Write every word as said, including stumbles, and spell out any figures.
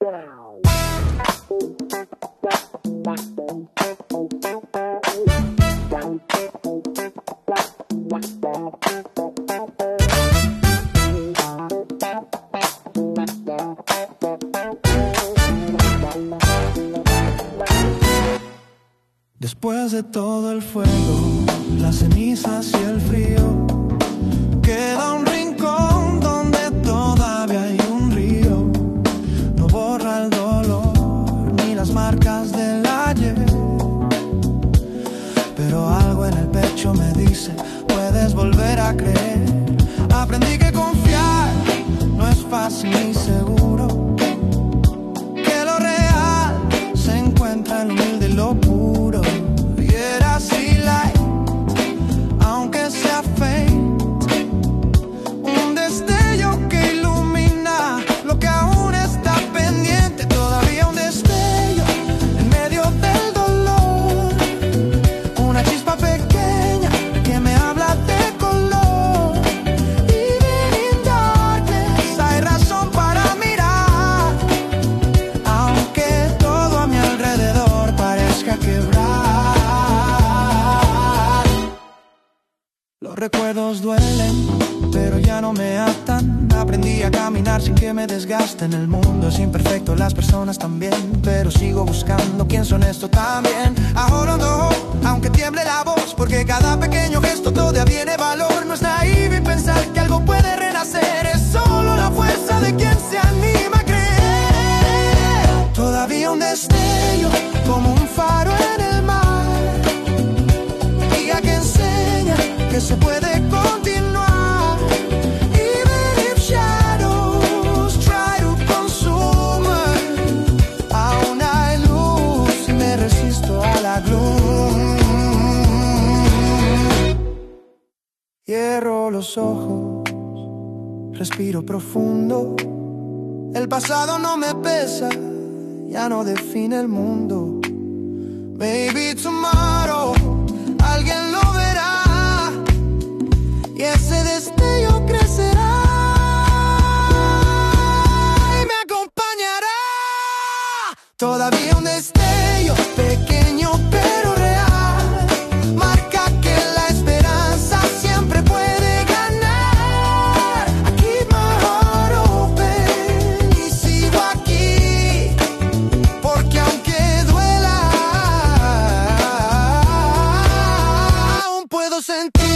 Después de todo el fuego, las cenizas y el frío, queda un rincón donde todavía hay un río. No borra el dolor ni las marcas del ayer, pero algo en el pecho me dice, puedes volver a creer. Aprendí que confiar no es fácil ni seguro, que lo real se encuentra en lo humilde y lo puro. Y era así light, aunque sea faint, un destello que ilumina lo que aún está pendiente. Todavía un destello en medio del dolor, una chispa pequeña que me habla de color. Even in darkness hay razón para mirar, aunque todo a mi alrededor parezca quebrar. Los recuerdos duelen, pero ya no me atan. Aprendí a caminar sin que me desgasten. El mundo es imperfecto, las personas también, pero sigo buscando quién son esto también. I hold on to hope, aunque tiemble la voz, porque cada pequeño gesto todavía tiene valor. No es naive pensar que algo puede renacer, es solo la fuerza de quien se anima a creer. Todavía un destello, como un faro en el mar, guía que enseña que se puede continuar. Even if shadows try to consume, aún hay luz y me resisto a la gloom. Cierro los ojos, respiro profundo. El pasado no me pesa, ya no define el mundo. Maybe tomorrow alguien lo verá y ese destello crecerá y me acompañará. Todavía un destello pequeño pero real, marca que la esperanza siempre puede ganar. I keep my heart open y sigo aquí, porque aunque duela, aún puedo sentir.